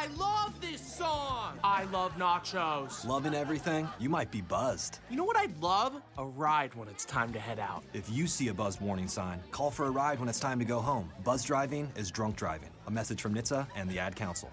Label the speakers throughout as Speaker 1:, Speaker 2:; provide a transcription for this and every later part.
Speaker 1: I love this song! I love nachos.
Speaker 2: Loving everything? You might be buzzed.
Speaker 1: You know what I'd love? A ride when it's time to head out.
Speaker 2: If you see a buzz warning sign, call for a ride when it's time to go home. Buzz driving is drunk driving. A message from NHTSA and the Ad Council.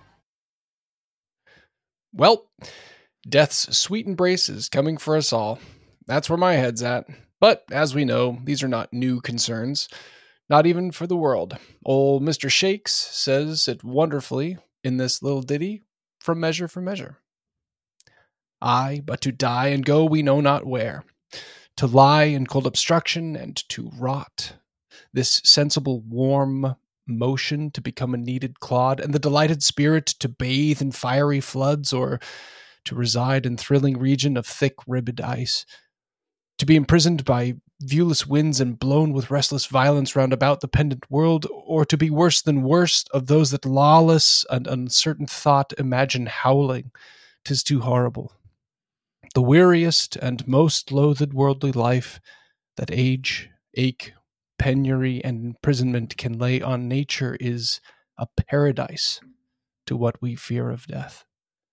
Speaker 3: Well, death's sweet embrace is coming for us all. That's where my head's at. But as we know, these are not new concerns. Not even for the world. Old Mr. Shakes says it wonderfully in this little ditty from Measure for Measure. Aye, but to die and go we know not where. To lie in cold obstruction and to rot. This sensible warm motion to become a kneaded clod, and the delighted spirit to bathe in fiery floods, or to reside in thrilling region of thick ribbed ice. To be imprisoned by viewless winds and blown with restless violence round about the pendant world, or to be worse than worst of those that lawless and uncertain thought imagine howling. 'Tis too horrible. The weariest and most loathed worldly life that age, ache, penury, and imprisonment can lay on nature is a paradise to what we fear of death.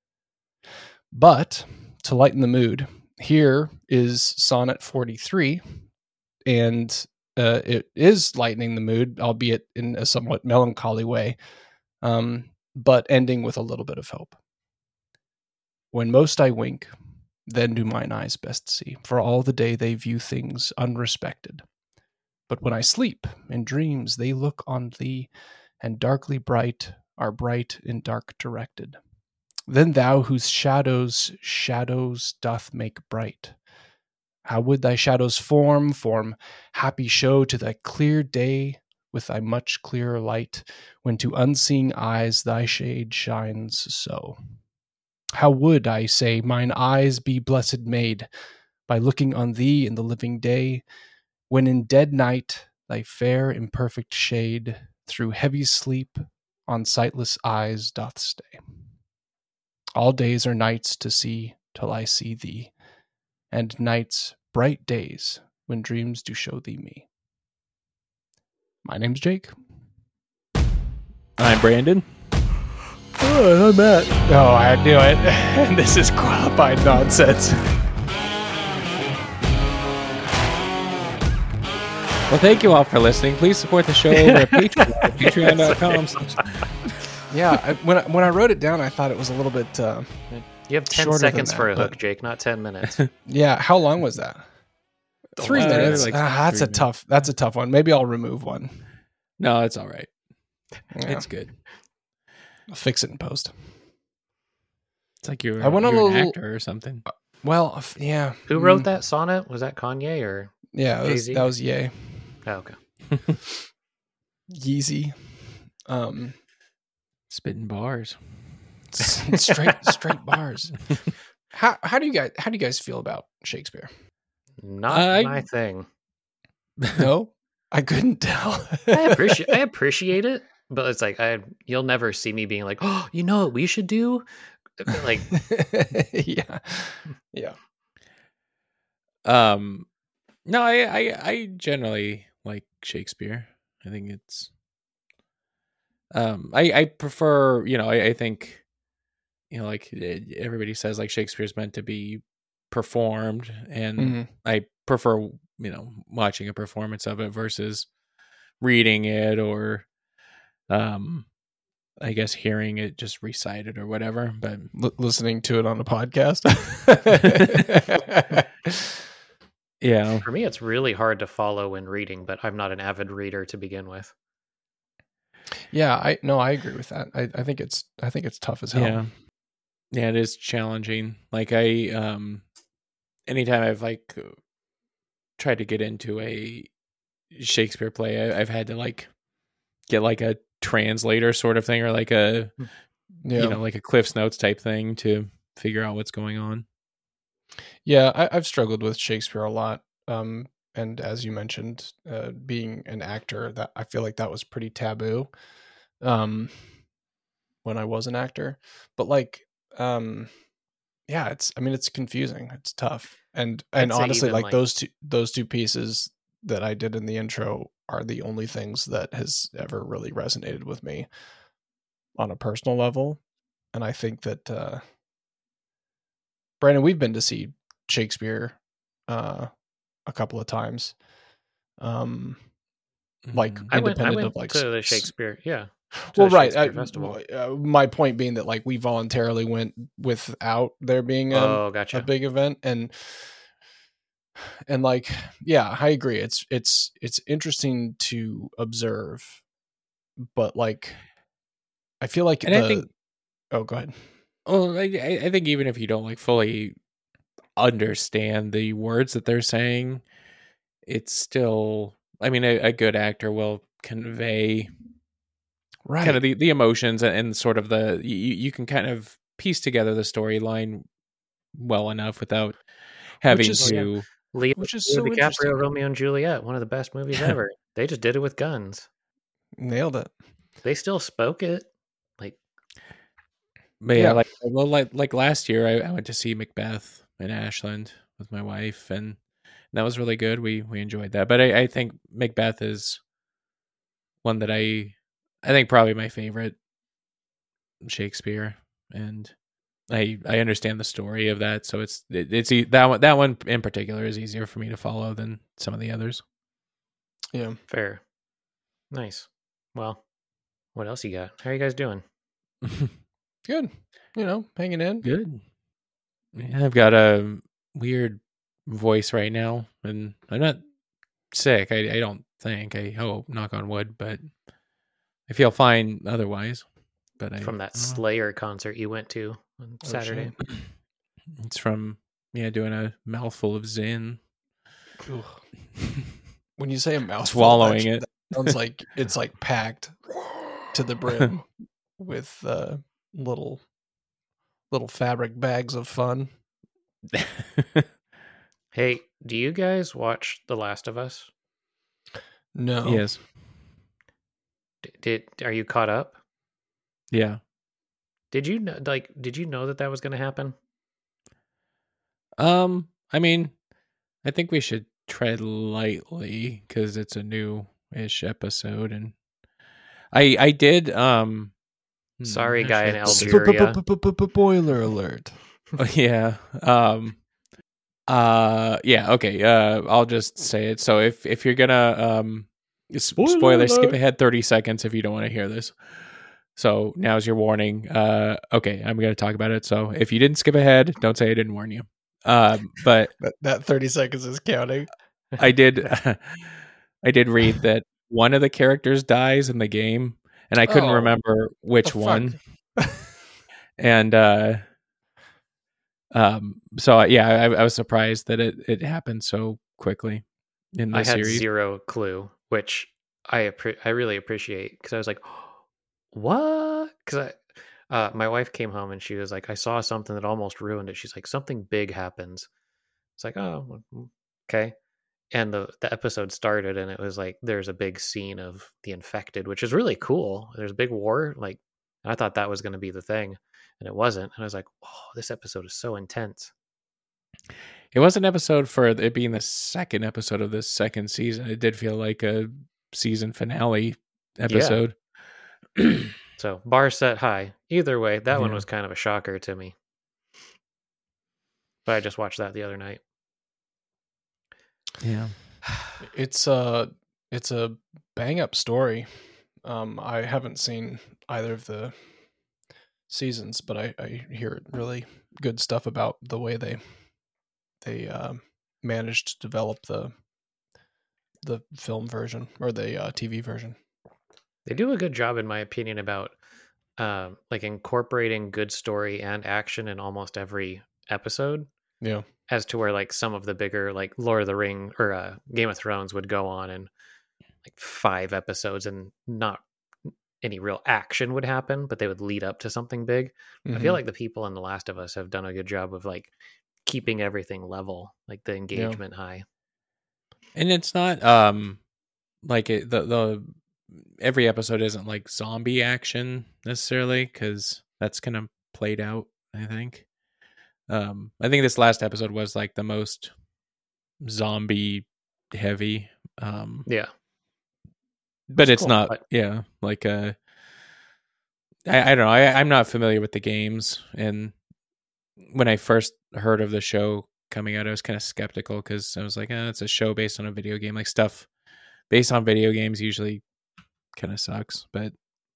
Speaker 3: But, to lighten the mood, here is Sonnet 43, and it is lightening the mood, albeit in a somewhat melancholy way, but ending with a little bit of hope. When most I wink, then do mine eyes best see, for all the day they view things unrespected. But when I sleep, in dreams they look on thee, and darkly bright are bright in dark directed. Then thou whose shadows doth make bright. How would thy shadows form happy show to thy clear day with thy much clearer light, when to unseeing eyes thy shade shines so. How would, I say, mine eyes be blessed made, by looking on thee in the living day, when in dead night thy fair imperfect shade through heavy sleep on sightless eyes doth stay. All days are nights to see till I see thee, and nights bright days when dreams do show thee me. My name's Jake.
Speaker 4: I'm Brandon.
Speaker 3: Oh, I'm Matt. Oh, I knew it. This is qualified nonsense.
Speaker 4: Well, thank you all for listening. Please support the show over at Patreon, patreon.com.
Speaker 3: Yeah, when I wrote it down, I thought it was a little bit
Speaker 5: You have 10 seconds for a hook, Jake, not 10 minutes.
Speaker 3: Yeah, how long was that? 3 minutes.
Speaker 4: Like
Speaker 3: that's
Speaker 4: 3
Speaker 3: a tough one. Maybe I'll remove one.
Speaker 4: No, it's all right.
Speaker 3: Yeah.
Speaker 4: It's good.
Speaker 3: I'll fix it in post.
Speaker 4: It's like you're
Speaker 3: an
Speaker 4: an actor or something.
Speaker 3: Well, yeah.
Speaker 5: Who wrote that sonnet? Was that Kanye or?
Speaker 3: Yeah, that was Ye.
Speaker 5: Oh, okay.
Speaker 3: Yeezy.
Speaker 4: Spitting bars.
Speaker 3: straight bars. How do you guys feel about Shakespeare?
Speaker 5: Not my thing.
Speaker 3: No, I couldn't tell.
Speaker 5: I appreciate it, but it's like you'll never see me being like, oh, you know what we should do? Like,
Speaker 3: yeah.
Speaker 4: No, I generally like Shakespeare. I think it's I prefer, I think, like everybody says, like Shakespeare's meant to be performed, and I prefer, watching a performance of it versus reading it or I guess hearing it just recited or whatever, but
Speaker 3: listening to it on a podcast.
Speaker 4: Yeah.
Speaker 5: For me, it's really hard to follow when reading, but I'm not an avid reader to begin with.
Speaker 3: Yeah, I agree with that. I think it's tough as hell.
Speaker 4: Yeah, it is challenging. Like anytime I've tried to get into a Shakespeare play, I've had to get a translator sort of thing, or like a like a Cliff's Notes type thing to figure out what's going on.
Speaker 3: Yeah, I've struggled with Shakespeare a lot. And as you mentioned, being an actor, that I feel like that was pretty taboo when I was an actor. But it's confusing. It's tough. And honestly, those two pieces that I did in the intro are the only things that has ever really resonated with me on a personal level. And I think that Brandon, we've been to see Shakespeare a couple of times. Like
Speaker 5: I went
Speaker 3: independent of like
Speaker 5: to the Shakespeare. Yeah. to
Speaker 3: well,
Speaker 5: the
Speaker 3: right.
Speaker 5: Shakespeare Festival.
Speaker 3: My point being that like we voluntarily went without there being
Speaker 5: Oh,
Speaker 3: a
Speaker 5: gotcha.
Speaker 3: big event, and like, yeah, I agree. It's interesting to observe, but like, I feel like
Speaker 4: And I think,
Speaker 3: oh, go ahead.
Speaker 4: oh, I think even if you don't like fully understand the words that they're saying, it's still, I mean, a good actor will convey
Speaker 3: Right.
Speaker 4: kind of the emotions and sort of you can kind of piece together the storyline well enough without having
Speaker 3: is-
Speaker 4: to.
Speaker 5: Leo
Speaker 3: Which is so
Speaker 5: DiCaprio,
Speaker 3: interesting.
Speaker 5: Romeo and Juliet, one of the best movies ever. They just did it with guns.
Speaker 3: Nailed it.
Speaker 5: They still spoke it. Like,
Speaker 4: But
Speaker 3: Yeah.
Speaker 4: like last year, I went to see Macbeth in Ashland with my wife, and that was really good. We enjoyed that. But I think Macbeth is one that I think probably my favorite Shakespeare, and I understand the story of that, so it's that one in particular is easier for me to follow than some of the others.
Speaker 3: Yeah.
Speaker 5: fair. Nice. Well, what else you got? How are you guys doing?
Speaker 3: Good. Hanging in.
Speaker 4: Good. Yeah, I've got a weird voice right now, and I'm not sick. I don't think. I hope, knock on wood, but I feel fine otherwise. But
Speaker 5: From that
Speaker 4: I don't know.
Speaker 5: Slayer concert you went to on Saturday.
Speaker 3: shit.
Speaker 4: It's from doing a mouthful of Zin,
Speaker 3: Ugh. When you say a mouthful,
Speaker 4: swallowing it.
Speaker 3: that sounds like it's like packed to the brim with little fabric bags of fun.
Speaker 5: Hey, do you guys watch The Last of Us?
Speaker 3: No.
Speaker 4: Yes.
Speaker 5: Are you caught up?
Speaker 4: Yeah.
Speaker 5: Did you know that was going to happen?
Speaker 4: I mean, I think we should tread lightly because it's a new-ish episode, and I did
Speaker 5: Sorry, guy in
Speaker 4: actually-
Speaker 5: Algeria.
Speaker 3: Spoiler alert.
Speaker 4: yeah. Yeah, okay. I'll just say it. So if you're gonna spoiler, skip ahead 30 seconds if you don't want to hear this. So now's your warning. Okay, I'm gonna talk about it. So if you didn't skip ahead, don't say I didn't warn you. But
Speaker 3: That 30 seconds is counting.
Speaker 4: I did read that one of the characters dies in the game, and I couldn't
Speaker 3: Oh,
Speaker 4: remember which
Speaker 3: the fuck?
Speaker 4: one. And so yeah, I was surprised that it happened so quickly in the
Speaker 5: I had
Speaker 4: series.
Speaker 5: zero clue, which I really appreciate, because I was like, what? Because my wife came home and she was like, I saw something that almost ruined it. She's like, something big happens. It's like, oh, okay. And the episode started, and it was like there's a big scene of the infected, which is really cool. There's a big war, like, and I thought that was going to be the thing, and it wasn't. And I was like, oh, this episode is so intense.
Speaker 4: It was an episode for it being the second episode of this second season. It did feel like a season finale episode.
Speaker 5: So bar set high. Either way, that one
Speaker 4: Yeah.
Speaker 5: was kind of a shocker to me. But I just watched that the other night.
Speaker 4: Yeah.
Speaker 3: It's a bang up story. I haven't seen either of the seasons, but I hear really good stuff about the way they managed to develop the film version or the TV version.
Speaker 5: They do a good job, in my opinion, about like incorporating good story and action in almost every episode.
Speaker 3: Yeah.
Speaker 5: As to where like some of the bigger like Lord of the Ring or Game of Thrones would go on and like 5 episodes and not any real action would happen, but they would lead up to something big. I feel like the people in The Last of Us have done a good job of like keeping everything level, like the engagement high.
Speaker 4: And it's not like the every episode isn't like zombie action necessarily, because that's kind of played out, I think. I think this last episode was like the most zombie heavy.
Speaker 5: Yeah.
Speaker 4: But it's
Speaker 5: cool,
Speaker 4: not
Speaker 5: but-
Speaker 4: like I don't know. I'm not familiar with the games, and when I first heard of the show coming out, I was kind of skeptical because I was like, it's a show based on a video game. Like stuff based on video games usually kind of sucks, but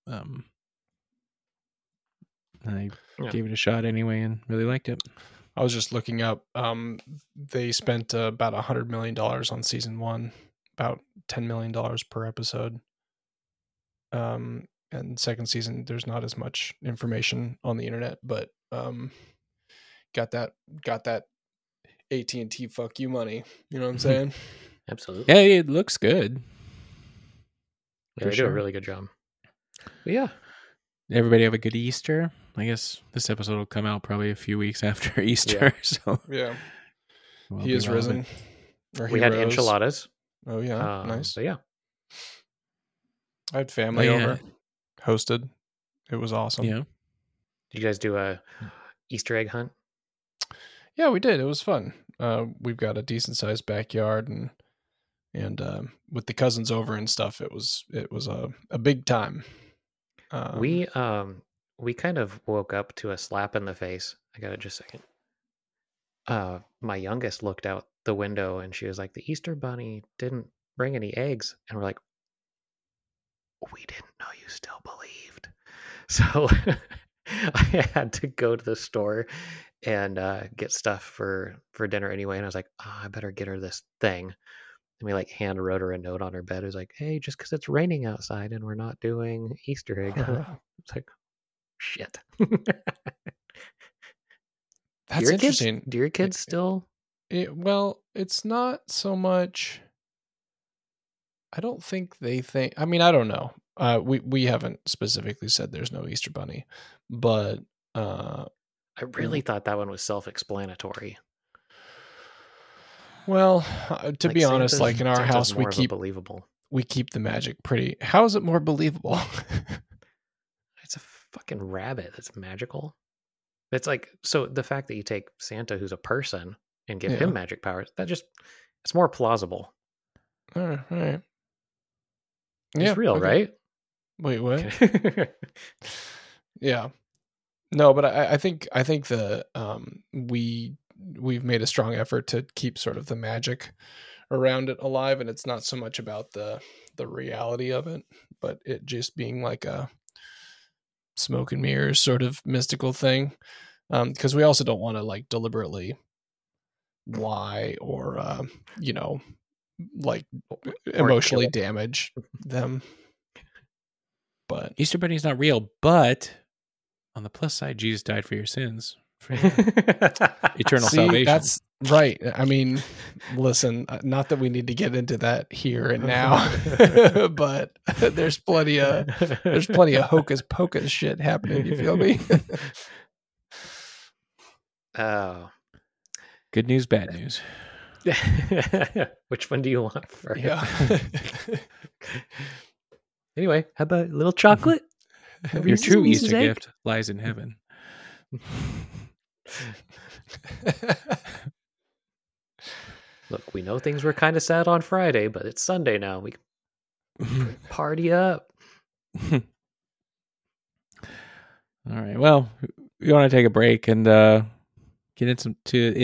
Speaker 4: I gave it a shot anyway and really liked it.
Speaker 3: I was just looking up. They spent about $100 million on season 1, about $10 million per episode. And second season, there's not as much information on the internet, but got that AT&T fuck you money. You know what I'm saying?
Speaker 5: Absolutely.
Speaker 4: Yeah, it looks good.
Speaker 5: Yeah, they do a really good job. But yeah.
Speaker 4: Everybody have a good Easter. I guess this episode will come out probably a few weeks after Easter.
Speaker 5: Yeah.
Speaker 4: So
Speaker 3: yeah,
Speaker 4: well,
Speaker 3: he is risen.
Speaker 5: We had enchiladas.
Speaker 3: Oh yeah, nice.
Speaker 5: So yeah,
Speaker 3: I had family over, hosted. It was awesome.
Speaker 4: Yeah.
Speaker 5: Did you guys do a Easter egg hunt?
Speaker 3: Yeah, we did. It was fun. We've got a decent sized backyard, and with the cousins over and stuff, it was a big time.
Speaker 5: We kind of woke up to a slap in the face. I got it just a second. My youngest looked out the window and she was like, the Easter bunny didn't bring any eggs. And we're like, we didn't know you still believed. So I had to go to the store and get stuff for dinner anyway. And I was like, I better get her this thing. And we like hand wrote her a note on her bed. It was like, hey, just because it's raining outside and we're not doing Easter egg. It's like, shit.
Speaker 3: That's interesting.
Speaker 5: Do your kids still?
Speaker 3: Well, it's not so much. I don't think they think. I mean, I don't know. We haven't specifically said there's no Easter bunny, but
Speaker 5: I really thought that one was self-explanatory.
Speaker 3: Well, to
Speaker 5: Like
Speaker 3: be honest,
Speaker 5: Santa's-
Speaker 3: like in our
Speaker 5: Santa's
Speaker 3: house,
Speaker 5: more of a believable.
Speaker 3: we keep the magic pretty. How is it more believable?
Speaker 5: It's a fucking rabbit that's magical. It's like, so the fact that you take Santa, who's a person, and give him magic powers, it's more plausible.
Speaker 3: All right.
Speaker 5: It's real,
Speaker 3: okay.
Speaker 5: right?
Speaker 3: Wait, what? Yeah. No, but I think the we've made a strong effort to keep sort of the magic around it alive, and it's not so much about the reality of it, but it just being like a smoke and mirrors sort of mystical thing. Because we also don't want to like deliberately lie or like emotionally damage them. But
Speaker 4: Easter Bunny's not real, but on the plus side, Jesus died for your sins. For eternal salvation.
Speaker 3: That's right. I mean, listen, not that we need to get into that here and now, but there's plenty of hocus pocus shit happening. You feel me?
Speaker 5: Oh.
Speaker 4: Good news, bad news.
Speaker 5: Which one do you want first?
Speaker 3: Yeah.
Speaker 5: Anyway, how about a little chocolate?
Speaker 4: Your true Easter gift lies in heaven.
Speaker 5: Look, we know things were kind of sad on Friday, but it's Sunday now. We can party up.
Speaker 4: All right. Well, we want to take a break and get into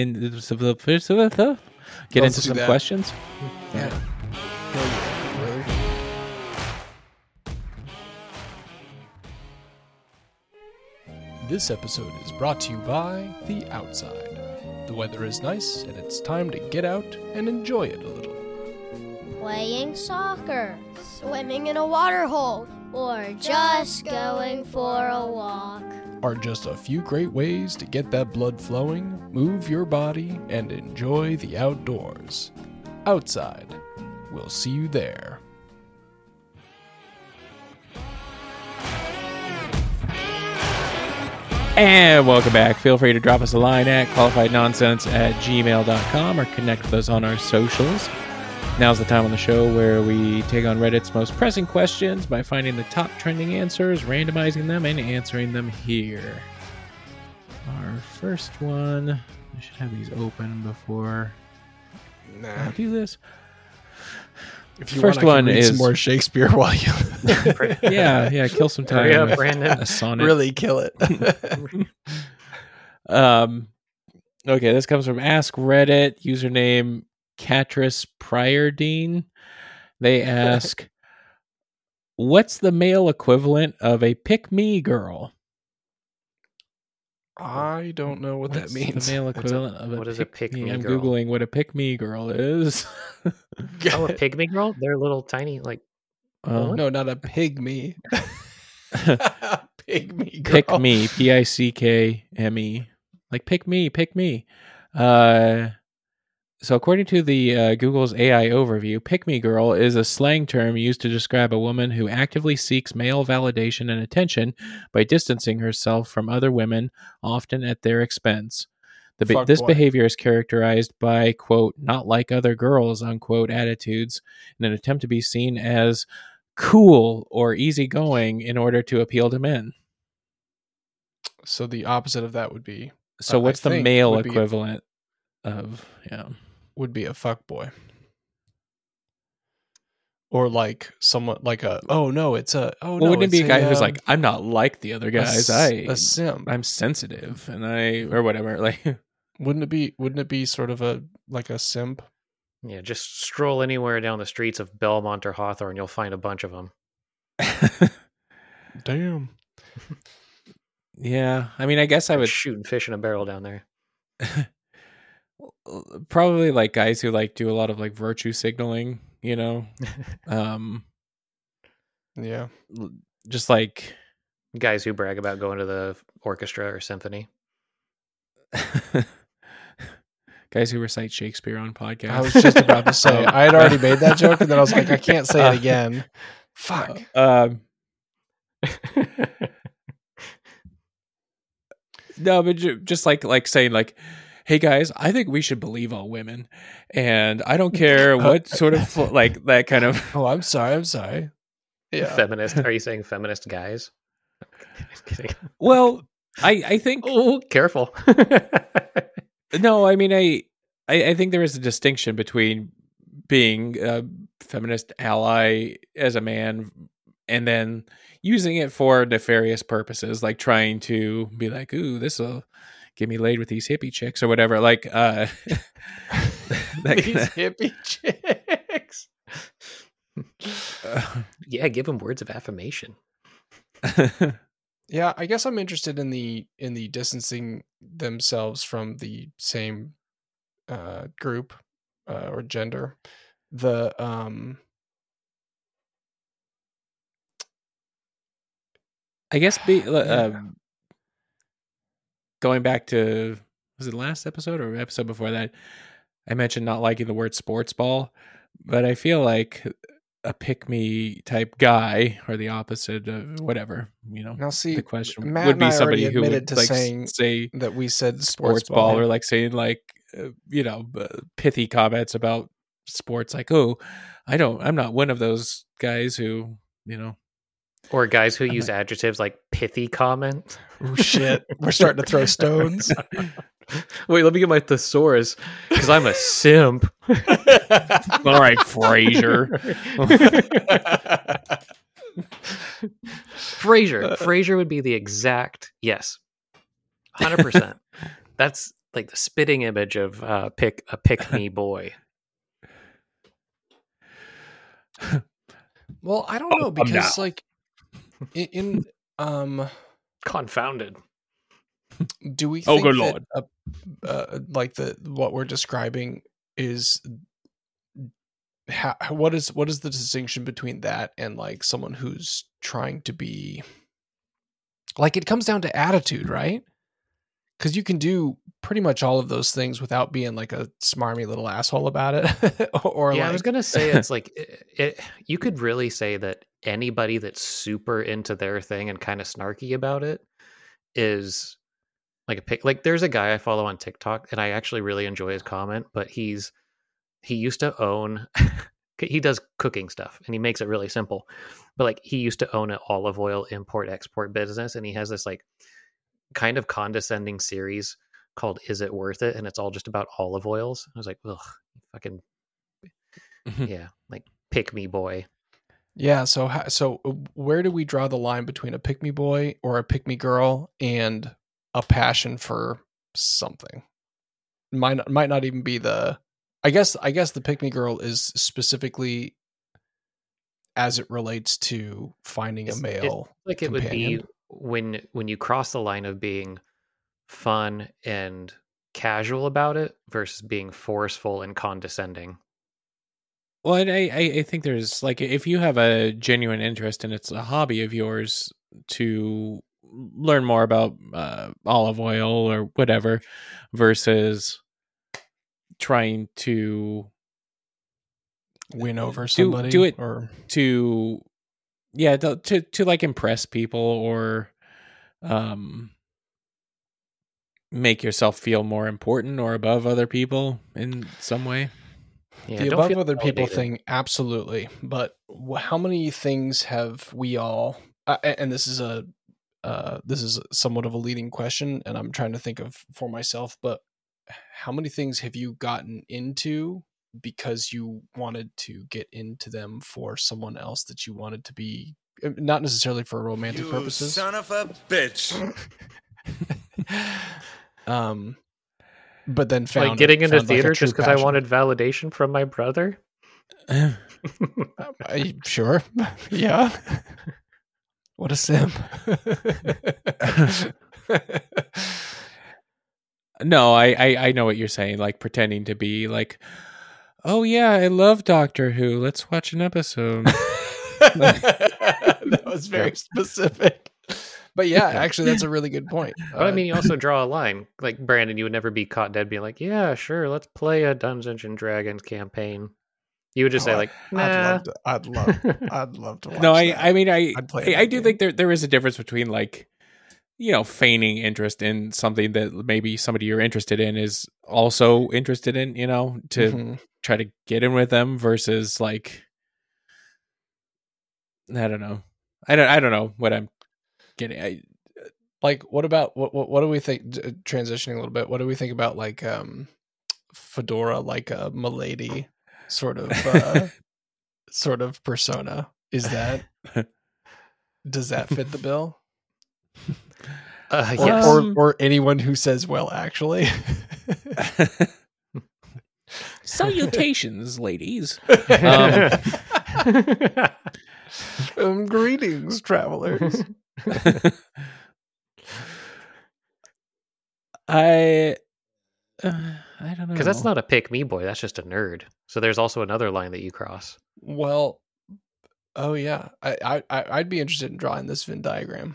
Speaker 4: some questions.
Speaker 3: Yeah. This episode is brought to you by The Outside. The weather is nice, and it's time to get out and enjoy it a little.
Speaker 6: Playing soccer, swimming in a water hole, or just going for a walk.
Speaker 3: Are just a few great ways to get that blood flowing, move your body, and enjoy the outdoors. Outside. We'll see you there.
Speaker 4: And welcome back. Feel free to drop us a line at qualifiednonsense@gmail.com or connect with us on our socials. Now's the time on the show where we take on Reddit's most pressing questions by finding the top trending answers, randomizing them, and answering them here. Our first one, I should have these open before I do this.
Speaker 3: If you
Speaker 4: First
Speaker 3: want, I
Speaker 4: one
Speaker 3: can read
Speaker 4: is
Speaker 3: some more Shakespeare while you
Speaker 4: yeah, kill some time.
Speaker 5: Hurry up,
Speaker 4: with
Speaker 5: Brandon.
Speaker 4: A sonnet.
Speaker 3: really kill it.
Speaker 4: Okay, this comes from Ask Reddit, username Catris Priordine. They ask, what's the male equivalent of a pick-me girl?
Speaker 3: I don't know what that
Speaker 4: What's
Speaker 3: means.
Speaker 4: the male equivalent of a
Speaker 5: what is a
Speaker 4: pick-me?
Speaker 5: pick-me
Speaker 4: I'm
Speaker 5: girl?
Speaker 4: Googling what a pick-me girl is.
Speaker 5: Oh, a pygmy girl? They're little tiny, like
Speaker 4: Oh.
Speaker 3: No, not a pygmy. Pygmy girl.
Speaker 4: Pick me, Pickme. Like pick me. So according to the Google's AI overview, pick me girl is a slang term used to describe a woman who actively seeks male validation and attention by distancing herself from other women, often at their expense. This
Speaker 3: Fuckboy.
Speaker 4: behavior is characterized by, quote, not like other girls, unquote, attitudes in an attempt to be seen as cool or easygoing in order to appeal to men.
Speaker 3: So the opposite of that would be
Speaker 4: So what's
Speaker 3: I
Speaker 4: the
Speaker 3: think
Speaker 4: male
Speaker 3: would be-
Speaker 4: equivalent of, yeah.
Speaker 3: would be a fuckboy. Or like someone like a it's a
Speaker 4: Well, wouldn't it be a guy who's like, I'm not like the other
Speaker 3: a
Speaker 4: guys.
Speaker 3: a simp?
Speaker 4: I'm sensitive and or whatever. Like,
Speaker 3: Wouldn't it be sort of a like a simp?
Speaker 5: yeah, just stroll anywhere down the streets of Belmont or Hawthorne, you'll find a bunch of them.
Speaker 3: Damn.
Speaker 4: yeah. I mean, I guess I would
Speaker 5: shooting fish in a barrel down there.
Speaker 4: probably like guys who like do a lot of like virtue signaling, you know,
Speaker 3: Yeah.
Speaker 4: just like
Speaker 5: Guys who brag about going to the orchestra or symphony.
Speaker 4: guys who recite Shakespeare on podcasts.
Speaker 3: I was just about to say I had already made that joke, and then I was like, I can't say it again. Fuck.
Speaker 4: No, but just like saying like, hey guys, I think we should believe all women, and I don't care what sort of like that kind of.
Speaker 3: Oh, I'm sorry. Yeah.
Speaker 5: Feminist. Are you saying feminist guys? Just kidding.
Speaker 4: Well, I think
Speaker 5: Oh, careful.
Speaker 4: no. I mean, I think there is a distinction between being a feminist ally as a man and then using it for nefarious purposes, like trying to be like, ooh, this will get me laid with these hippie chicks or whatever. Like, that
Speaker 3: These hippie chicks.
Speaker 5: Yeah, give them words of affirmation.
Speaker 3: Yeah, I guess I'm interested in the distancing themselves from the same group or gender. The
Speaker 4: I guess going back to, was it last episode or episode before that? I mentioned not liking the word sports ball, but I feel like a pick me type guy or the opposite of whatever, you know.
Speaker 3: now see
Speaker 4: The question
Speaker 3: Matt
Speaker 4: would
Speaker 3: and
Speaker 4: be
Speaker 3: I
Speaker 4: somebody
Speaker 3: already
Speaker 4: who
Speaker 3: admitted
Speaker 4: would
Speaker 3: to
Speaker 4: like
Speaker 3: saying
Speaker 4: say
Speaker 3: that we said
Speaker 4: sports ball or like saying like you know, pithy comments about sports, like, oh, I'm not one of those guys who, you know,
Speaker 5: Or guys who use adjectives like pithy comment.
Speaker 3: Oh shit, we're starting to throw stones.
Speaker 5: Wait, let me get my thesaurus because I'm a simp.
Speaker 4: all right, Fraser.
Speaker 5: Frasier would be the exact yes, 100%. That's like the spitting image of pick me boy.
Speaker 3: Well, I don't know because like in
Speaker 5: Confounded.
Speaker 3: do we
Speaker 4: Oh,
Speaker 3: think
Speaker 4: good
Speaker 3: that
Speaker 4: Lord.
Speaker 3: like what we're describing is what is the distinction between that and like someone who's trying to be like, it comes down to attitude, right? Because you can do pretty much all of those things without being like a smarmy little asshole about it. Or
Speaker 5: Yeah,
Speaker 3: like,
Speaker 5: I was gonna say it's like you could really say that anybody that's super into their thing and kind of snarky about it is like a pick. Like there's a guy I follow on TikTok and I actually really enjoy his comment, but he used to own he does cooking stuff and he makes it really simple, but like he used to own an olive oil import export business, and he has this like kind of condescending series called Is It Worth It, and it's all just about olive oils. I was like, ugh, fucking yeah, like pick me boy.
Speaker 3: Yeah. So where do we draw the line between a pick me boy or a pick me girl and a passion for something? Might not even be the. I guess the pick me girl is specifically as it relates to finding a male.
Speaker 5: Like it
Speaker 3: companion.
Speaker 5: would be when you cross the line of being fun and casual about it versus being forceful and condescending.
Speaker 4: Well, and I think there's like, if you have a genuine interest and it's a hobby of yours to learn more about olive oil or whatever, versus trying to
Speaker 3: win over somebody,
Speaker 4: do it
Speaker 3: or
Speaker 4: to like impress people or make yourself feel more important or above other people in some way.
Speaker 5: Yeah,
Speaker 3: the
Speaker 5: don't
Speaker 3: above
Speaker 5: feel
Speaker 3: other people
Speaker 5: validated.
Speaker 3: thing, absolutely. But how many things have we all? And this is somewhat of a leading question, and I'm trying to think of for myself. But how many things have you gotten into because you wanted to get into them for someone else that you wanted to be, not necessarily for romantic purposes?
Speaker 7: Son of a bitch.
Speaker 3: But then found
Speaker 5: Like getting into
Speaker 3: found like a
Speaker 5: theater
Speaker 3: true
Speaker 5: just because I
Speaker 3: passion.
Speaker 5: wanted validation from my brother.
Speaker 3: Sure. Yeah. What a simp.
Speaker 4: No, I know what you're saying. Like pretending to be like, oh yeah, I love Doctor Who. Let's watch an episode.
Speaker 3: That was very specific. But yeah, actually, that's a really good point.
Speaker 5: But I mean, you also draw a line. Like Brandon, you would never be caught dead being like, yeah, sure, let's play a Dungeons and Dragons campaign. You would just say like, nah.
Speaker 3: I'd love to watch
Speaker 4: No,
Speaker 3: that.
Speaker 4: I mean,
Speaker 3: I'd play
Speaker 4: I
Speaker 3: that
Speaker 4: do
Speaker 3: game.
Speaker 4: think there is a difference between like, feigning interest in something that maybe somebody you're interested in is also interested in, to
Speaker 3: Mhm.
Speaker 4: try to get in with them versus like, I don't know. I don't know what I'm getting.
Speaker 3: Like, what about what do we think? Transitioning a little bit, what do we think about like Fedora, like a milady sort of persona? Is that does that fit the bill?
Speaker 5: Yes.
Speaker 3: Or anyone who says, well, actually.
Speaker 4: Salutations, ladies.
Speaker 3: Greetings, travelers.
Speaker 4: I don't know.
Speaker 5: Because that's not a pick me boy. That's just a nerd. So there's also another line that you cross.
Speaker 3: Well, oh yeah, I'd be interested in drawing this Venn diagram.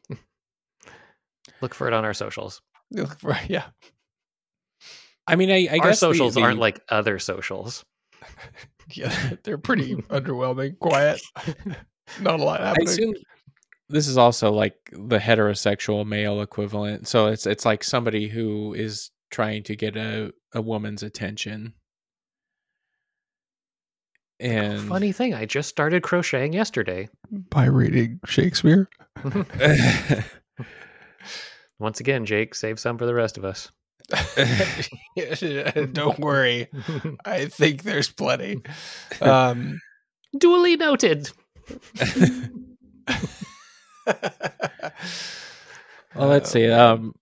Speaker 5: Look for it on our socials.
Speaker 3: Yeah.
Speaker 4: I mean, I
Speaker 5: Our
Speaker 4: guess
Speaker 5: socials aren't like other socials.
Speaker 3: Yeah, they're pretty underwhelming, quiet. Not a lot
Speaker 4: I
Speaker 3: happening.
Speaker 4: assume this is also like the heterosexual male equivalent. So it's like somebody who is trying to get a woman's attention. And
Speaker 5: Funny thing, I just started crocheting yesterday.
Speaker 3: By reading Shakespeare.
Speaker 5: Once again, Jake, save some for the rest of us.
Speaker 3: Don't worry. I think there's plenty.
Speaker 5: Duly noted.
Speaker 4: well, let's see.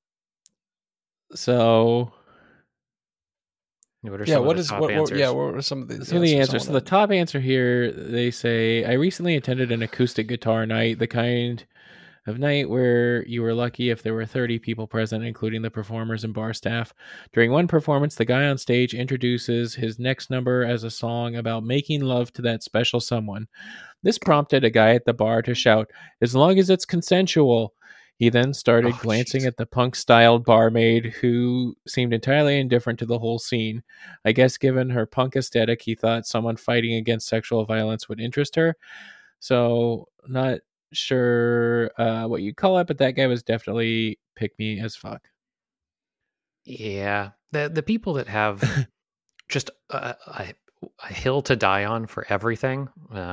Speaker 4: So
Speaker 5: What are
Speaker 3: Yeah,
Speaker 5: some of
Speaker 3: what
Speaker 5: the
Speaker 3: is
Speaker 5: top
Speaker 3: what
Speaker 5: answers?
Speaker 3: yeah, what were some of the
Speaker 4: some of the answers. So the top answer here, they say, I recently attended an acoustic guitar night, the kind of night where you were lucky if there were 30 people present, including the performers and bar staff. During one performance, the guy on stage introduces his next number as a song about making love to that special someone. This prompted a guy at the bar to shout, as long as it's consensual. He then started glancing at the punk-styled barmaid, who seemed entirely indifferent to the whole scene. I guess given her punk aesthetic, he thought someone fighting against sexual violence would interest her. So, not sure what you call it, but that guy was definitely pick me as fuck.
Speaker 5: Yeah, the people that have just a hill to die on for everything.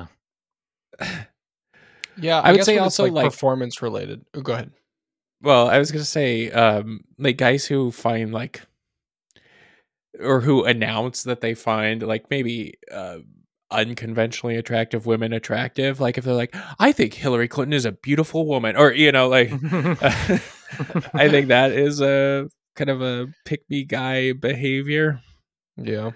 Speaker 3: Yeah,
Speaker 4: I would
Speaker 3: guess
Speaker 4: say
Speaker 3: when it's,
Speaker 4: also, like-
Speaker 3: performance related. Oh, go ahead.
Speaker 4: Well, I was going to say, like guys who find like, or who announce that they find like maybe unconventionally attractive women attractive. Like if they're like, I think Hillary Clinton is a beautiful woman, or like I think that is a kind of a pick me guy behavior.
Speaker 3: Yeah.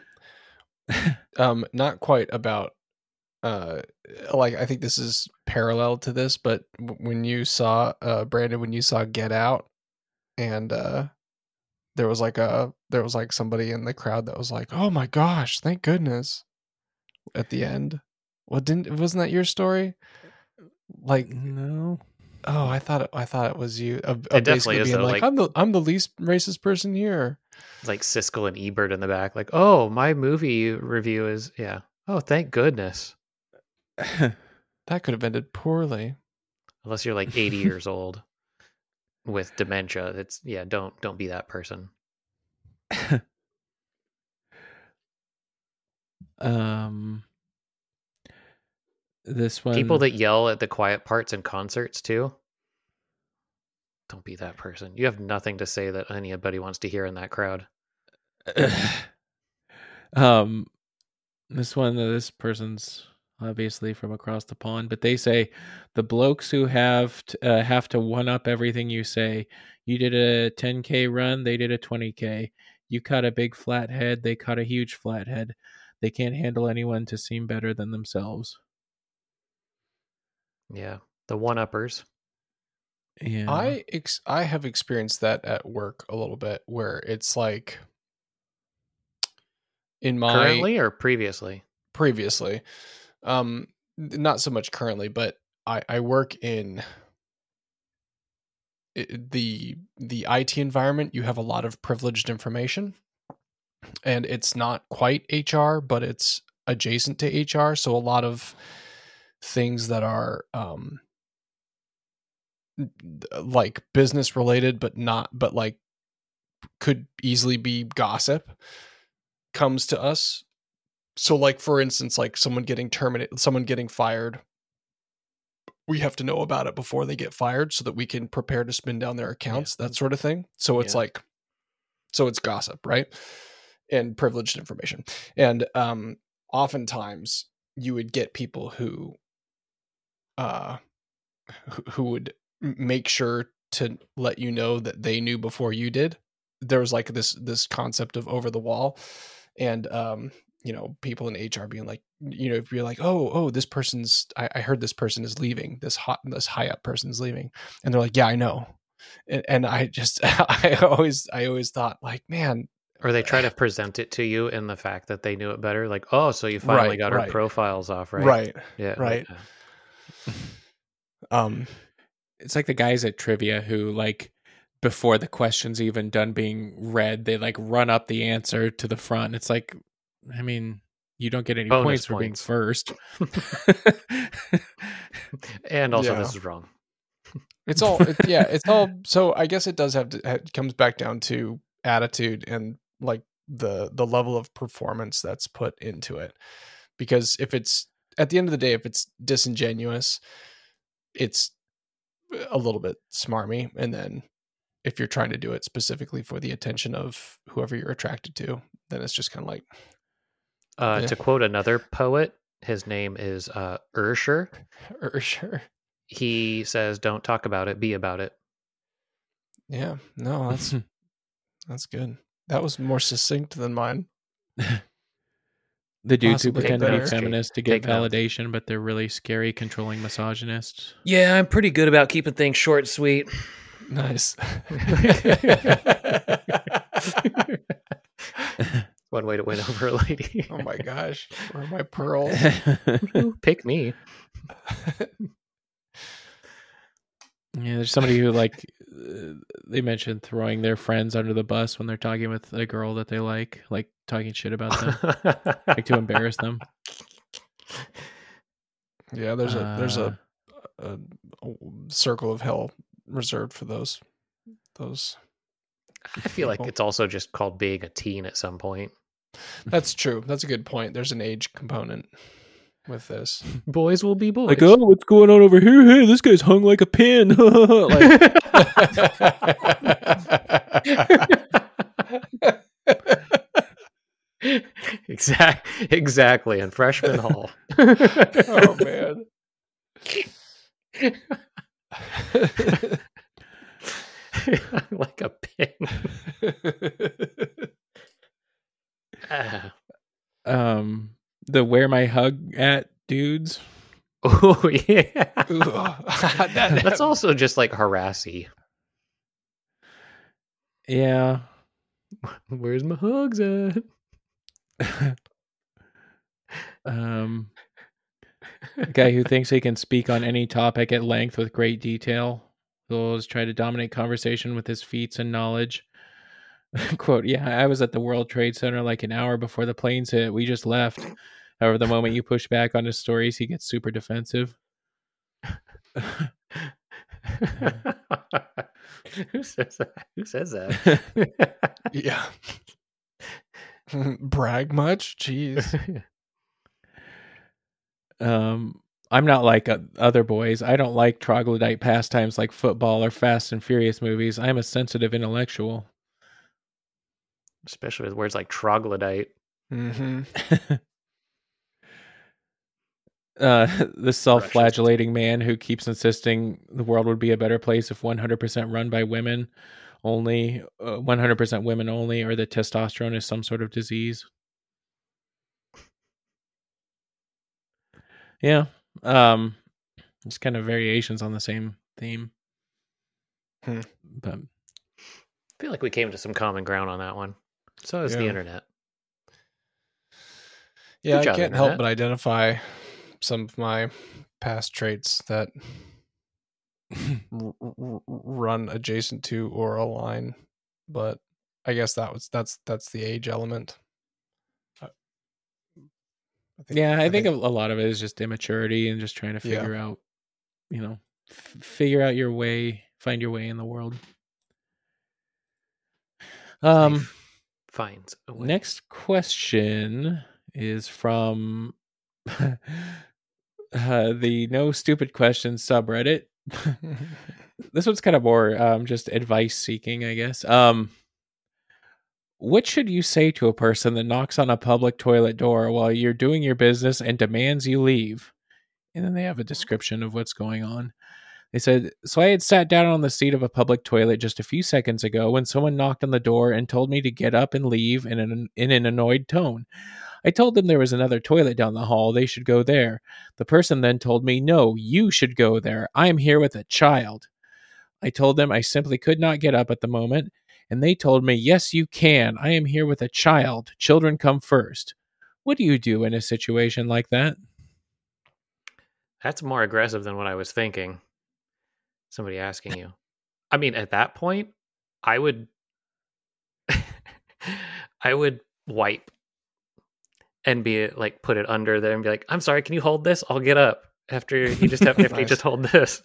Speaker 3: Not quite about like I think this is parallel to this, but when you saw Brandon, when you saw Get Out, and there was like somebody in the crowd that was like, "Oh my gosh, thank goodness!" At the end, wasn't that your story? Like,
Speaker 4: no.
Speaker 3: Oh, I thought it was you.
Speaker 5: It definitely is,
Speaker 3: being
Speaker 5: though,
Speaker 3: like,
Speaker 5: like-
Speaker 3: I'm the least racist person here.
Speaker 5: Like Siskel and Ebert in the back, like, oh, my movie review is, yeah. Oh, thank goodness.
Speaker 3: That could have ended poorly.
Speaker 5: Unless you're like 80 years old with dementia, it's don't be that person.
Speaker 4: This one,
Speaker 5: People that yell at the quiet parts in concerts too. Don't be that person. You have nothing to say that anybody wants to hear in that crowd.
Speaker 4: this person's obviously from across the pond, but they say the blokes who have to one up everything you say. You did a 10K run, they did a 20K. You caught a big flat head, they caught a huge flat head. They can't handle anyone to seem better than themselves.
Speaker 5: Yeah, the one-uppers.
Speaker 4: Yeah,
Speaker 3: I have experienced that at work a little bit, where it's like in my
Speaker 5: Currently or previously?
Speaker 3: previously, not so much currently, but I work in the IT environment. You have a lot of privileged information, and it's not quite HR, but it's adjacent to HR. So a lot of things that are like business related, but like could easily be gossip comes to us. So like, for instance, like someone getting terminated, someone getting fired, we have to know about it before they get fired so that we can prepare to spin down their accounts, that sort of thing. So it's like, so it's gossip, right? And privileged information. And oftentimes you would get people who would make sure to let you know that they knew before you did. There was like this concept of over the wall, and people in HR being like, if you're like, oh, this person's, I heard this person is leaving, this high up person's leaving, and they're like, yeah, I know, and I just I always thought like, man.
Speaker 5: Or they try to present it to you in the fact that they knew it better, like, oh, so you finally got our profiles off, right?
Speaker 3: Right.
Speaker 5: Yeah.
Speaker 3: Right.
Speaker 4: It's like the guys at trivia who, like, before the question's even done being read, they like run up the answer to the front. It's like, I mean, you don't get any
Speaker 5: Bonus
Speaker 4: points for being
Speaker 5: points.
Speaker 4: first.
Speaker 5: And also, this is wrong.
Speaker 3: It's all, it's all. So I guess it does it comes back down to attitude and like the level of performance that's put into it. Because if it's, at the end of the day, if it's disingenuous, it's a little bit smarmy. And then if you're trying to do it specifically for the attention of whoever you're attracted to, then it's just kind of like.
Speaker 5: To quote another poet, his name is Ursher.
Speaker 3: Ursher.
Speaker 5: He says, "Don't talk about it, be about it."
Speaker 3: Yeah, no, that's good. That was more succinct than mine.
Speaker 4: The dudes who
Speaker 3: Possibly
Speaker 4: pretend to be
Speaker 3: better.
Speaker 4: feminists to get
Speaker 5: Take notes.
Speaker 4: validation, but they're really scary, controlling misogynists.
Speaker 5: Yeah, I'm pretty good about keeping things short and sweet.
Speaker 3: Nice.
Speaker 5: One way to win over a lady.
Speaker 3: Oh my gosh, where are my pearls?
Speaker 5: Pick me.
Speaker 4: Yeah, there's somebody who like they mentioned throwing their friends under the bus when they're talking with a girl that they like talking shit about them, like to embarrass them.
Speaker 3: Yeah, there's a circle of hell reserved for those.
Speaker 5: I feel like
Speaker 3: people.
Speaker 5: it's also just called being a teen at some point.
Speaker 3: That's true. That's a good point. There's an age component with this.
Speaker 5: Boys will be boys.
Speaker 4: Like, oh, what's going on over here? Hey, this guy's hung like a pin. Like,
Speaker 5: Exactly. In freshman hall.
Speaker 3: Oh man.
Speaker 5: Like a pin. Ah.
Speaker 4: The where my hug at dudes.
Speaker 5: Oh yeah.
Speaker 3: Ooh,
Speaker 5: That's also just like harassy.
Speaker 4: Yeah.
Speaker 5: Where's my hugs at?
Speaker 4: A guy who thinks he can speak on any topic at length with great detail. He'll always try to dominate conversation with his feats and knowledge. Quote, yeah, I was at the World Trade Center like an hour before the planes hit. We just left. However, the moment you push back on his stories, he gets super defensive.
Speaker 5: Who says that? Who says that?
Speaker 3: yeah. Brag much? Jeez.
Speaker 4: I'm not like other boys. I don't like troglodyte pastimes like football or Fast and Furious movies. I'm a sensitive intellectual.
Speaker 5: Especially with words like troglodyte.
Speaker 3: Mm-hmm.
Speaker 4: The self-flagellating man who keeps insisting the world would be a better place if 100% run by women only, 100% women only, or that testosterone is some sort of disease. Yeah. It's kind of variations on the same theme. But
Speaker 5: I feel like we came to some common ground on that one. So is the internet.
Speaker 3: Yeah,
Speaker 5: Good job,
Speaker 3: I can't
Speaker 5: internet.
Speaker 3: help but identify some of my past traits that run adjacent to or align, but I guess that's the age element.
Speaker 4: I think a lot of it is just immaturity and just trying to figure out, figure out your way, find your way in the world.
Speaker 5: Life finds a way.
Speaker 4: Next question is from the No Stupid Questions subreddit. This one's kind of more just advice seeking, I guess. What should you say to a person that knocks on a public toilet door while you're doing your business and demands you leave? And then they have a description of what's going on. They said, so I had sat down on the seat of a public toilet just a few seconds ago when someone knocked on the door and told me to get up and leave in an annoyed tone. I told them there was another toilet down the hall. They should go there. The person then told me, no, you should go there. I am here with a child. I told them I simply could not get up at the moment. And they told me, yes, you can. I am here with a child. Children come first. What do you do in a situation like that?
Speaker 5: That's more aggressive than what I was thinking. Somebody asking you. I mean, at that point, I would wipe and be like, put it under there and be like, I'm sorry, can you hold this? I'll get up after you just have after you just hold this.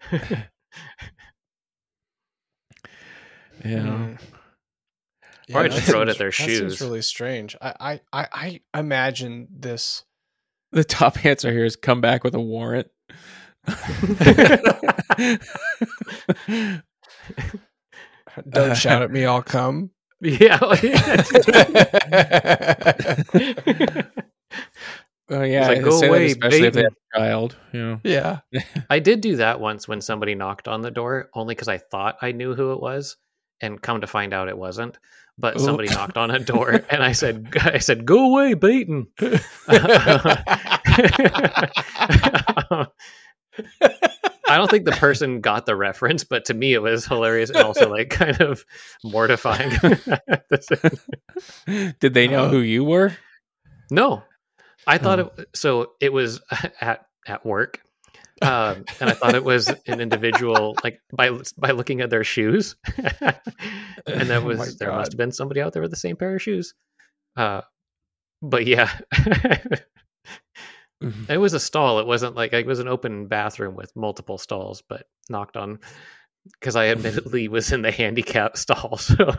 Speaker 4: Yeah.
Speaker 5: Or I just throw it at their
Speaker 3: That
Speaker 5: shoes.
Speaker 3: seems really strange. I imagine this.
Speaker 4: The top answer here is come back with a warrant.
Speaker 3: Don't shout at me, I'll come.
Speaker 5: Yeah.
Speaker 4: Oh yeah,
Speaker 5: like, go
Speaker 4: say that
Speaker 5: away,
Speaker 4: especially if they
Speaker 5: Bateman.
Speaker 4: have a child.
Speaker 3: Yeah.
Speaker 5: I did do that once when somebody knocked on the door, only because I thought I knew who it was, and come to find out it wasn't. But somebody knocked on a door, and I said, "Go away, Baton." I don't think the person got the reference, but to me it was hilarious and also like kind of mortifying.
Speaker 4: Did they know who you were?
Speaker 5: No, I thought it was at work. And I thought it was an individual, like by looking at their shoes, and that was there must have been somebody out there with the same pair of shoes. But yeah, it was a stall. It wasn't like it was an open bathroom with multiple stalls, but knocked on because I admittedly was in the handicap stall. So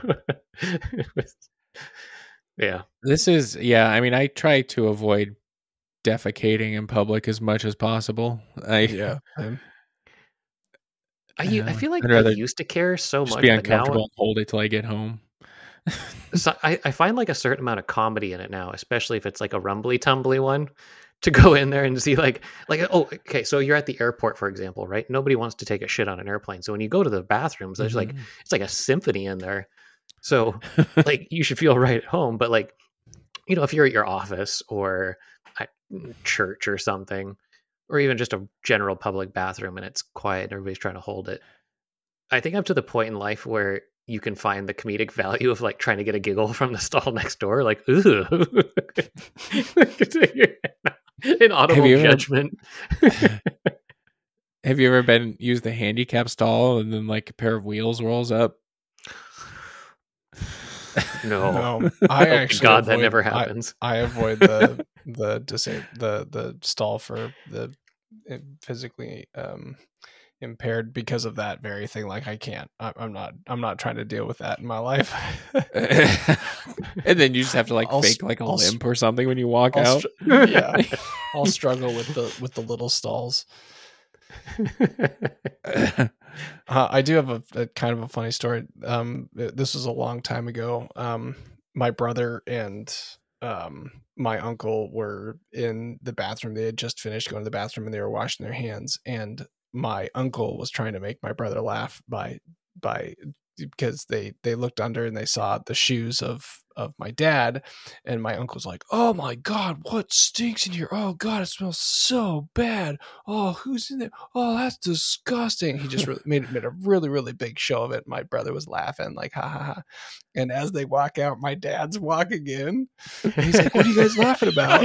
Speaker 5: yeah,
Speaker 4: I mean, I try to avoid defecating in public as much as possible. I
Speaker 5: feel like
Speaker 4: I'd rather
Speaker 5: I used to care so
Speaker 4: just
Speaker 5: much,
Speaker 4: be
Speaker 5: but
Speaker 4: uncomfortable
Speaker 5: now
Speaker 4: and hold it till I get home.
Speaker 5: So I find like a certain amount of comedy in it now, especially if it's like a rumbly tumbly one, to go in there and see like oh, okay, so you're at the airport, for example, right? Nobody wants to take a shit on an airplane. So when you go to the bathrooms, there's like it's like a symphony in there. So like you should feel right at home. But like, you know, if you're at your office or at church or something, or even just a general public bathroom and it's quiet and everybody's trying to hold it, I think I'm to the point in life where you can find the comedic value of like trying to get a giggle from the stall next door, like ooh, inaudible judgment.
Speaker 4: Have you ever used the handicap stall and then like a pair of wheels rolls up?
Speaker 5: No.
Speaker 3: I actually
Speaker 5: God, that never happens.
Speaker 3: I avoid the stall for the physically impaired because of that very thing. Like I can't. I'm not trying to deal with that in my life.
Speaker 4: And then you just have to like fake like a limp or something when you walk out.
Speaker 3: Yeah, I'll struggle with the little stalls. I do have a kind of a funny story. This was a long time ago. My brother and my uncle were in the bathroom. They had just finished going to the bathroom and they were washing their hands. And my uncle was trying to make my brother laugh by because they looked under and they saw the shoes of my dad, and my uncle's like, "Oh my God, what stinks in here? Oh God, it smells so bad. Oh, who's in there? Oh, that's disgusting." He just made a really, really big show of it. My brother was laughing like, ha ha ha. And as they walk out, my dad's walking in. And he's like, "What are you guys laughing about?"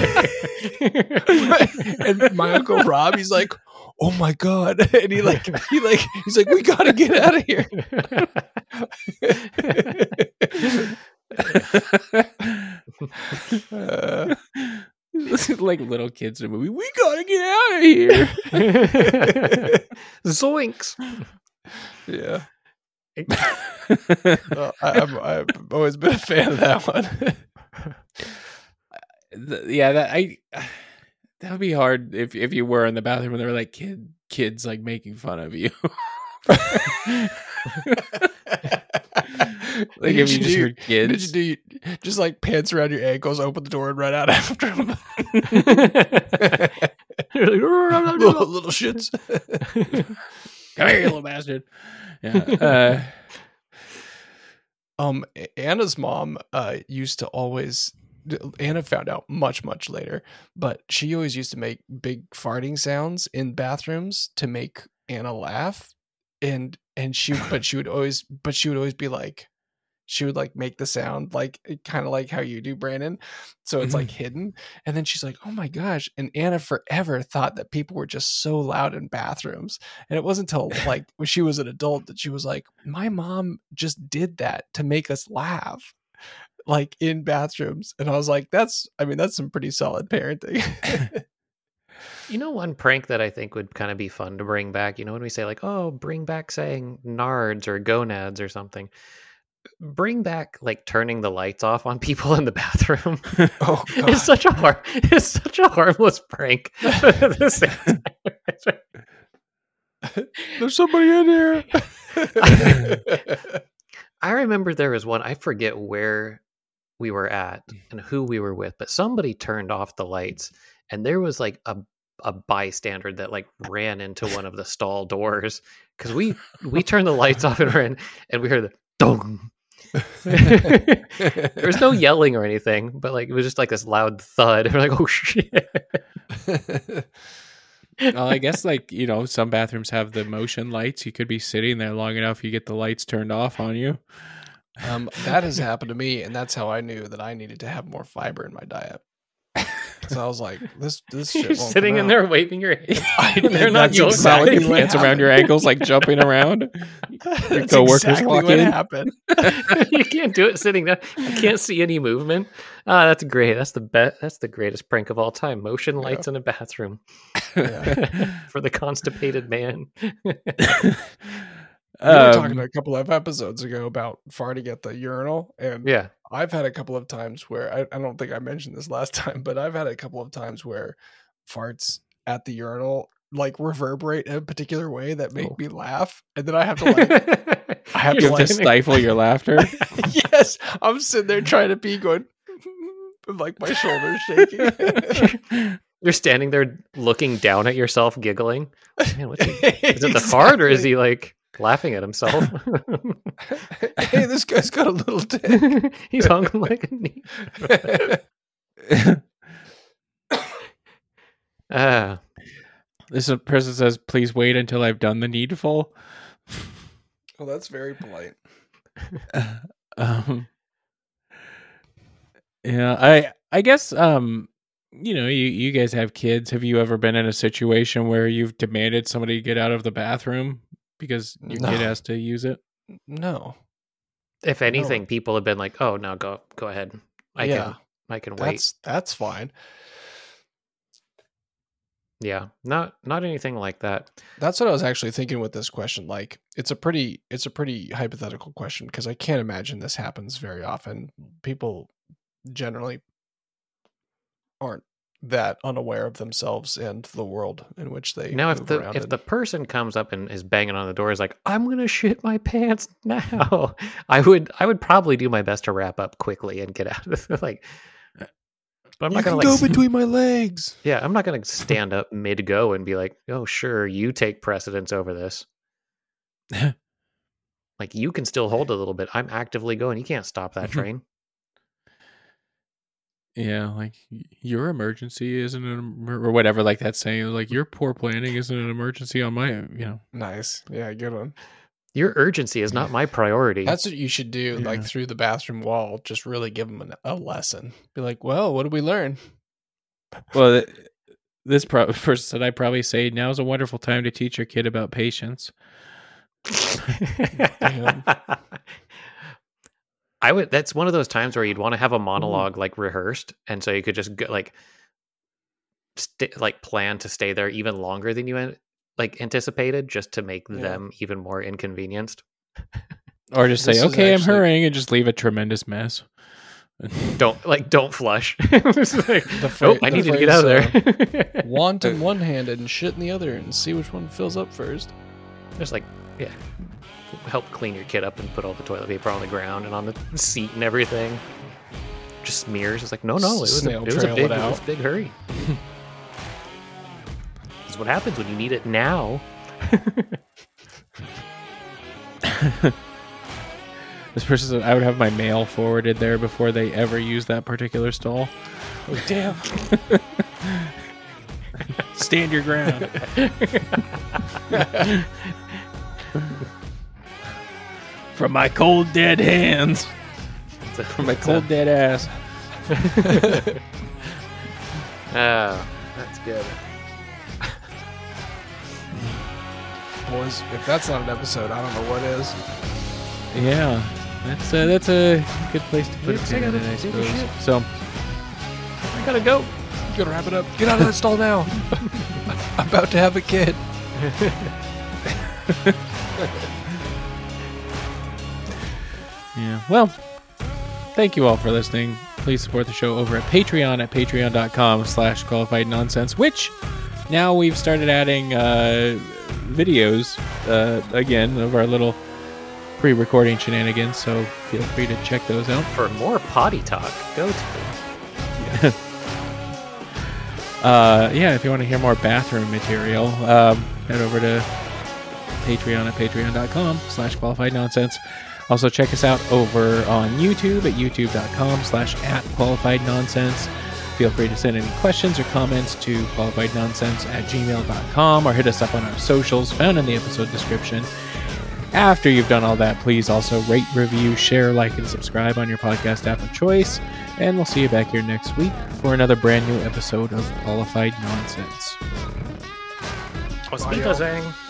Speaker 3: And my uncle Rob, he's like, "Oh my God." And he's like, "We gotta get out of here."
Speaker 4: Like little kids in a movie. We gotta get out of here.
Speaker 5: Zoinks.
Speaker 3: Yeah. I've always been a fan of that one.
Speaker 4: That would be hard if you were in the bathroom and there were like kids like making fun of you. Like if you just heard kids,
Speaker 3: did you just like pants around your ankles, open the door, and run out after them? little shits.
Speaker 4: Come here, you little bastard. Yeah.
Speaker 3: Anna's mom used to always. Anna found out much later, but she always used to make big farting sounds in bathrooms to make Anna laugh, and she would always be like, she would like make the sound like kind of like how you do, Brandon, so it's like hidden, and then she's like, "Oh my gosh." And Anna forever thought that people were just so loud in bathrooms, and it wasn't until like when she was an adult that she was like, "My mom just did that to make us laugh." Like in bathrooms. And I was like, that's some pretty solid parenting.
Speaker 5: You know, one prank that I think would kind of be fun to bring back, you know, when we say like, oh, bring back saying nards or gonads or something, bring back like turning the lights off on people in the bathroom.
Speaker 3: Oh, God.
Speaker 5: It's such a harmless prank. At the same time.
Speaker 3: There's somebody in here.
Speaker 5: I remember there was one, I forget where we were at and who we were with, but somebody turned off the lights and there was like a bystander that like ran into one of the stall doors because we turned the lights off and ran, and we heard the dong. There was no yelling or anything, but like it was just like this loud thud. We're like, oh shit.
Speaker 4: Well, I guess like, you know, some bathrooms have the motion lights. You could be sitting there long enough, you get the lights turned off on you.
Speaker 3: That has happened to me, and that's how I knew that I needed to have more fiber in my diet. So I was like, this shit
Speaker 5: You're
Speaker 3: won't
Speaker 5: sitting
Speaker 3: come
Speaker 5: in
Speaker 3: out.
Speaker 5: there waving your hands.
Speaker 4: They're not
Speaker 3: That's
Speaker 4: going
Speaker 3: exactly
Speaker 4: with
Speaker 3: what
Speaker 4: pants around your ankles, like jumping around. Your
Speaker 3: That's
Speaker 4: coworkers
Speaker 3: exactly
Speaker 4: walk
Speaker 3: what
Speaker 4: in.
Speaker 3: happened.
Speaker 5: You can't do it sitting down. You can't see any movement. Ah, that's great. That's the greatest prank of all time. Motion lights in a bathroom. For the constipated man.
Speaker 3: We were talking a couple of episodes ago about farting at the urinal, and
Speaker 5: Yeah.
Speaker 3: I've had a couple of times where I don't think I mentioned this last time, but I've had a couple of times where farts at the urinal like reverberate in a particular way that make me laugh, and then I have to like I have
Speaker 4: You
Speaker 3: to
Speaker 4: have
Speaker 3: like
Speaker 4: to stifle your laughter.
Speaker 3: yes, I'm sitting there trying to pee, going with like my shoulders shaking.
Speaker 5: You're standing there looking down at yourself, giggling. Man, what's he, is it the fart or is he like laughing at himself?
Speaker 3: Hey, this guy's got a little dick.
Speaker 5: He's hung like a knee.
Speaker 4: This person says, "Please wait until I've done the needful."
Speaker 3: Well, that's very polite.
Speaker 4: Yeah, I guess you guys have kids. Have you ever been in a situation where you've demanded somebody get out of the bathroom because your kid has to use it?
Speaker 3: No.
Speaker 5: If anything, people have been like, "Oh no, go ahead. I can wait."
Speaker 3: That's fine.
Speaker 5: Yeah, not anything like that.
Speaker 3: That's what I was actually thinking with this question. Like, it's a pretty hypothetical question because I can't imagine this happens very often. People generally aren't that unaware of themselves and the world in which they
Speaker 5: Now, if
Speaker 3: move around in.
Speaker 5: the person comes up and is banging on the door, is like, "I'm gonna shit my pants now," I would probably do my best to wrap up quickly and get out of like. But I'm
Speaker 3: you
Speaker 5: not gonna
Speaker 3: can
Speaker 5: like
Speaker 3: go between my legs.
Speaker 5: Yeah, I'm not gonna stand up mid go and be like, "Oh, sure, you take precedence over this." Like, you can still hold a little bit. I'm actively going. You can't stop that train.
Speaker 4: Yeah, like your emergency isn't or whatever, like that saying, like your poor planning isn't an emergency on my,
Speaker 3: Nice. Yeah, good one.
Speaker 5: Your urgency is not my priority.
Speaker 3: That's what you should do, like through the bathroom wall. Just really give them a lesson. Be like, well, what did we learn?
Speaker 4: Well, this person said, "I'd probably say now's a wonderful time to teach your kid about patience."
Speaker 5: I would. That's one of those times where you'd want to have a monologue like rehearsed, and so you could just go, plan to stay there even longer than you anticipated, just to make them even more inconvenienced.
Speaker 4: Or just say, "Okay, I'm hurrying," and just leave a tremendous mess.
Speaker 5: Don't flush. I needed to get out of there.
Speaker 3: Want in one hand and shit in the other, and see which one fills up first.
Speaker 5: Just help clean your kid up and put all the toilet paper on the ground and on the seat and everything. Just smears. It's like, no, it was a big hurry. This is what happens when you need it now.
Speaker 4: This person said, "I would have my mail forwarded there before they ever use that particular stall."
Speaker 3: Oh, damn.
Speaker 4: Stand your ground. From my cold, dead hands. From my cold, dead ass.
Speaker 5: Oh, that's good.
Speaker 3: Boys, if that's not an episode, I don't know what is.
Speaker 4: Yeah, that's a good place to put it together, I suppose. So,
Speaker 5: I gotta go.
Speaker 3: You gotta wrap it up. Get out of that stall now. I'm about to have a kid.
Speaker 4: Yeah, well, thank you all for listening. Please support the show over at Patreon at patreon.com/qualified nonsense, which now we've started adding videos again of our little pre-recording shenanigans, so feel free to check those out.
Speaker 5: For more potty talk, go to
Speaker 4: if you want to hear more bathroom material, head over to Patreon at patreon.com/qualified nonsense. Also, check us out over on YouTube at youtube.com/@qualified nonsense. Feel free to send any questions or comments to qualifiednonsense@gmail.com or hit us up on our socials found in the episode description. After you've done all that, please also rate, review, share, like, and subscribe on your podcast app of choice. And we'll see you back here next week for another brand new episode of Qualified Nonsense.
Speaker 5: Auf Wiedersehen.